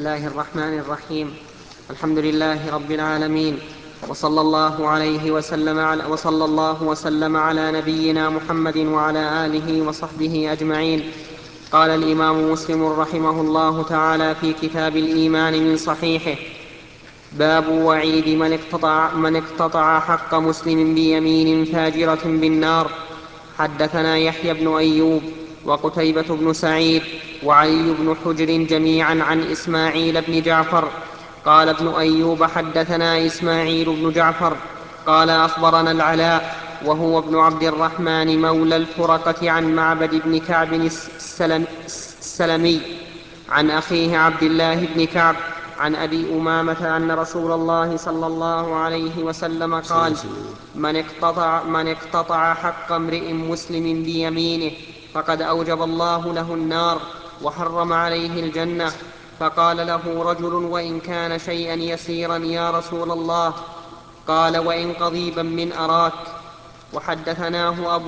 الله الرحمن الرحيم. الحمد لله رب العالمين، وصلى الله وسلم على نبينا محمد وعلى آله وصحبه أجمعين. قال الإمام مسلم رحمه الله تعالى في كتاب الإيمان من صحيحه: باب وعيد من اقتطع حق مسلم بيمين فاجرة بالنار. حدثنا يحيى بن أيوب وقتيبة بن سعيد وعلي بن حجر جميعا عن إسماعيل بن جعفر. قال ابن أيوب: حدثنا إسماعيل بن جعفر قال أخبرنا العلاء وهو ابن عبد الرحمن مولى الفرقة عن معبد بن كعب السلمي عن أخيه عبد الله بن كعب عن أبي أمامة أن رسول الله صلى الله عليه وسلم قال: من اقتطع حق امرئ مسلم بيمينه فقد أوجب الله له النار وحرم عليه الجنة. فقال له رجل: وإن كان شيئا يسيرا يا رسول الله؟ قال: وإن قضيبا من أراك. وحدثناه أبو